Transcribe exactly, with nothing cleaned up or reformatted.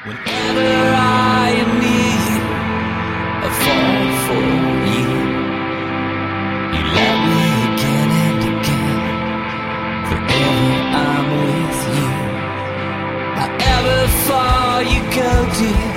Whenever I am near you, I fall for you. You love me again and again. Forever I'm with you. However far you go, dear,